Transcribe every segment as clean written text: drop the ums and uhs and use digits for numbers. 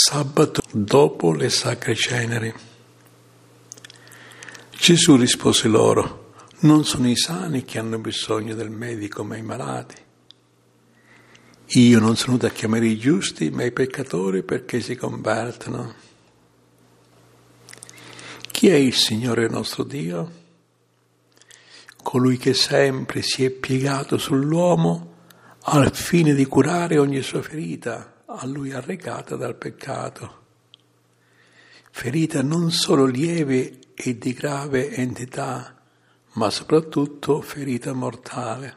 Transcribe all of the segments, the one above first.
Sabato dopo le sacre ceneri. Gesù rispose loro: non sono i sani che hanno bisogno del medico, ma i malati. Io non sono venuto a chiamare i giusti, ma i peccatori perché si convertano. Chi è il Signore nostro Dio? Colui che sempre si è piegato sull'uomo al fine di curare ogni sua ferita a lui arrecata dal peccato. Ferita non solo lieve e di grave entità, ma soprattutto ferita mortale.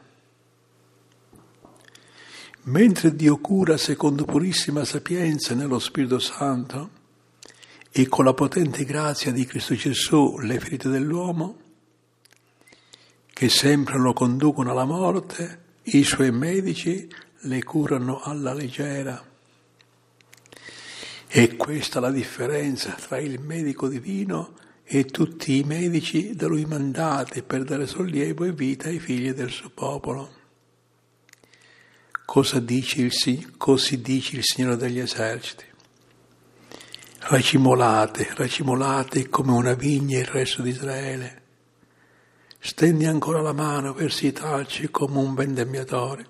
Mentre Dio cura secondo purissima sapienza nello Spirito Santo e con la potente grazia di Cristo Gesù le ferite dell'uomo, che sempre lo conducono alla morte, i suoi medici le curano alla leggera. E questa è la differenza tra il medico divino e tutti i medici da lui mandati per dare sollievo e vita ai figli del suo popolo. Così dice il Signore degli eserciti. Racimolate come una vigna il resto di Israele. Stendi ancora la mano verso i tralci come un vendemmiatore.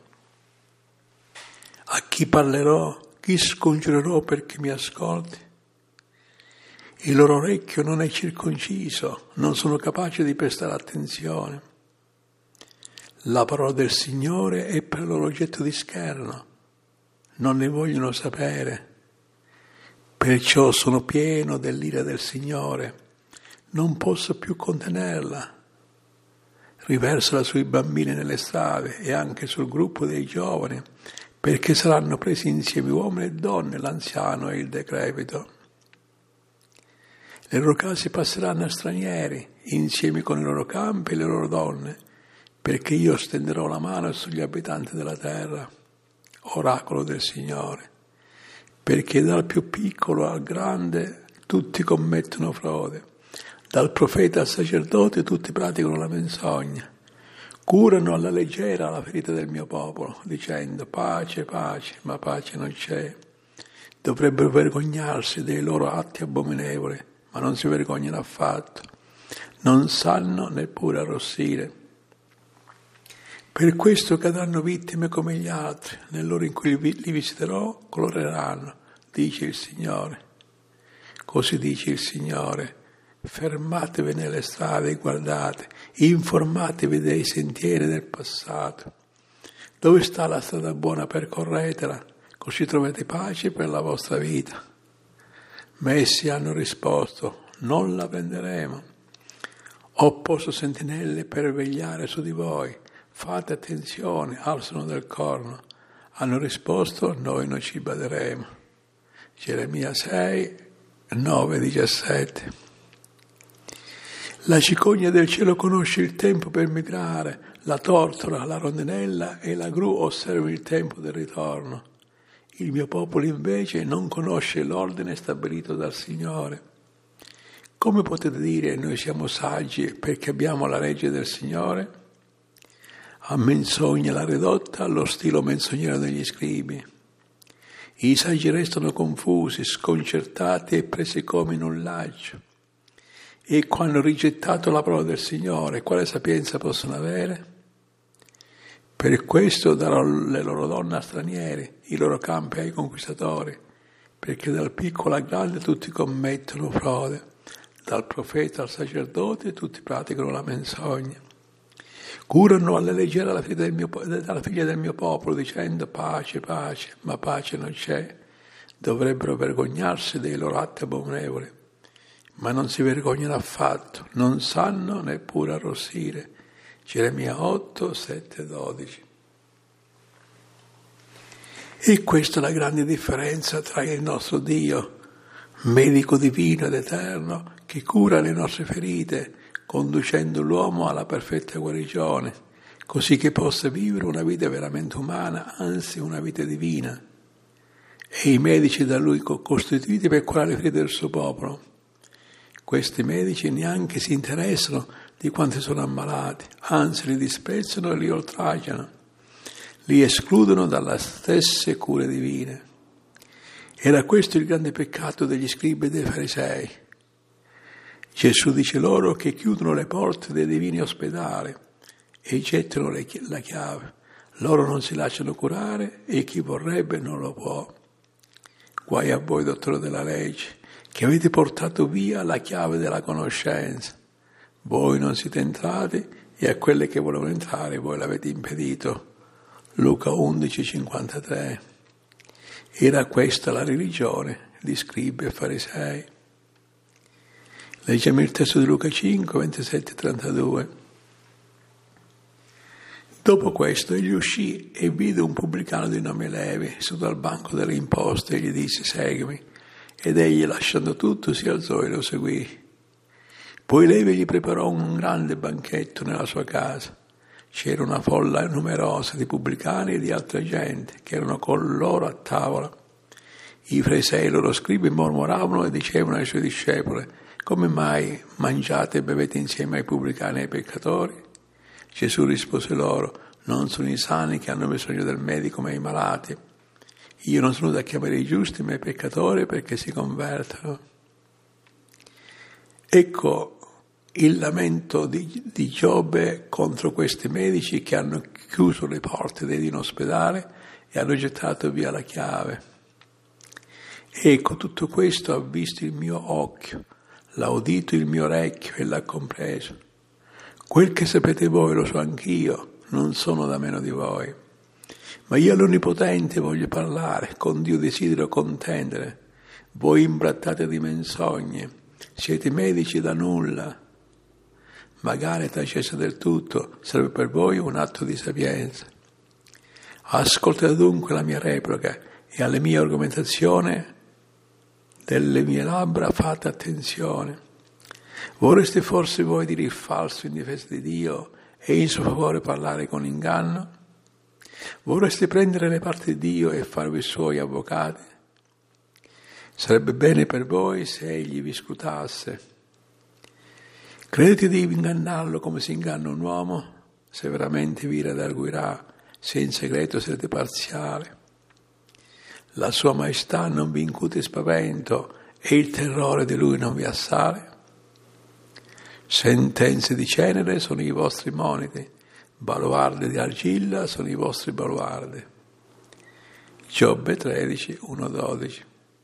A chi parlerò? Chi scongiurerò perché mi ascolti? Il loro orecchio non è circonciso, non sono capaci di prestare attenzione. La parola del Signore è per loro oggetto di scherno, non ne vogliono sapere. Perciò sono pieno dell'ira del Signore, non posso più contenerla. Riversala sui bambini nelle strade e anche sul gruppo dei giovani, perché saranno presi insieme uomini e donne, l'anziano e il decrepito. Le loro case passeranno a stranieri, insieme con i loro campi e le loro donne, perché io stenderò la mano sugli abitanti della terra, oracolo del Signore, perché dal più piccolo al grande tutti commettono frode, dal profeta al sacerdote tutti praticano la menzogna. Curano alla leggera la ferita del mio popolo, dicendo pace, pace, ma pace non c'è. Dovrebbero vergognarsi dei loro atti abominevoli, ma non si vergognano affatto. Non sanno neppure arrossire. Per questo cadranno vittime come gli altri. Nell'ora in cui li visiterò, coloreranno, dice il Signore. Così dice il Signore. Fermatevi nelle strade e guardate, informatevi dei sentieri del passato. Dove sta la strada buona? Percorretela, così trovate pace per la vostra vita. Ma essi hanno risposto: non la prenderemo. Ho posto sentinelle per vegliare su di voi. Fate attenzione al suono del corno. Hanno risposto: noi non ci baderemo. Geremia 6, 9, 17. La cicogna del cielo conosce il tempo per migrare, la tortora, la rondinella e la gru osservano il tempo del ritorno. Il mio popolo invece non conosce l'ordine stabilito dal Signore. Come potete dire noi siamo saggi perché abbiamo la legge del Signore? A menzogna la ridotta allo stilo menzognero degli scribi. I saggi restano confusi, sconcertati e presi come in un laccio. E quando hanno rigettato la parola del Signore, quale sapienza possono avere? Per questo darò le loro donne a stranieri, i loro campi ai conquistatori, perché dal piccolo al grande tutti commettono frode, dal profeta al sacerdote tutti praticano la menzogna. Curano alla leggera la figlia del mio popolo, dicendo pace, pace, ma pace non c'è. Dovrebbero vergognarsi dei loro atti abominevoli. Ma non si vergognano affatto, non sanno neppure arrossire. Geremia 8, 7, 12. E questa è la grande differenza tra il nostro Dio, medico divino ed eterno, che cura le nostre ferite, conducendo l'uomo alla perfetta guarigione, così che possa vivere una vita veramente umana, anzi una vita divina. E i medici da lui costituiti per curare le ferite del suo popolo. Questi medici neanche si interessano di quanti sono ammalati, anzi li disprezzano e li oltraggiano, li escludono dalle stesse cure divine. Era questo il grande peccato degli scribi e dei farisei. Gesù dice loro che chiudono le porte dei divini ospedali e gettano la chiave. Loro non si lasciano curare e chi vorrebbe non lo può. Guai a voi, dottore della legge, che avete portato via la chiave della conoscenza. Voi non siete entrati e a quelle che volevano entrare voi l'avete impedito. Luca 11,53. Era questa la religione di scribi e farisei. Leggiamo il testo di Luca 5, 27 e 32. Dopo questo egli uscì e vide un pubblicano di nome Levi seduto al banco delle imposte e gli disse: seguimi. Ed egli, lasciando tutto, si alzò e lo seguì. Poi Levi gli preparò un grande banchetto nella sua casa. C'era una folla numerosa di pubblicani e di altra gente che erano con loro a tavola. I farisei e i loro scribi mormoravano e dicevano ai suoi discepoli: come mai mangiate e bevete insieme ai pubblicani e ai peccatori? Gesù rispose loro: non sono i sani che hanno bisogno del medico, ma i malati. Io non sono da chiamare i giusti, ma i peccatori perché si convertano. Ecco il lamento di Giobbe contro questi medici che hanno chiuso le porte dei divini ospedali e hanno gettato via la chiave. Ecco, tutto questo ha visto il mio occhio, l'ha udito il mio orecchio e l'ha compreso. Quel che sapete voi lo so anch'io, non sono da meno di voi. Ma io all'Onnipotente voglio parlare, con Dio desidero contendere. Voi imbrattate di menzogne, siete medici da nulla. Magari tacesse del tutto, sarebbe per voi un atto di sapienza. Ascoltate dunque la mia replica e alle mie argomentazioni delle mie labbra fate attenzione. Vorreste forse voi dire il falso in difesa di Dio e in suo favore parlare con inganno? Vorreste prendere le parti di Dio e farvi suoi avvocati? Sarebbe bene per voi se egli vi scrutasse. Credete di ingannarlo come si inganna un uomo? Se veramente vi redarguirà, se in segreto siete parziali. La sua maestà non vi incute spavento e il terrore di lui non vi assale? Sentenze di cenere sono i vostri moniti, baluardi di argilla sono i vostri baluardi. Giobbe 13, 1-12.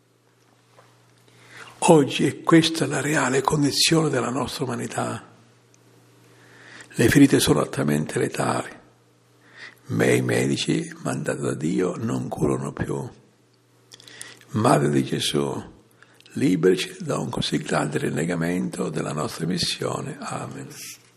Oggi è questa la reale condizione della nostra umanità. Le ferite sono altamente letali, ma i medici mandati da Dio non curano più. Madre di Gesù, liberici da un così grande rinnegamento della nostra missione. Amen.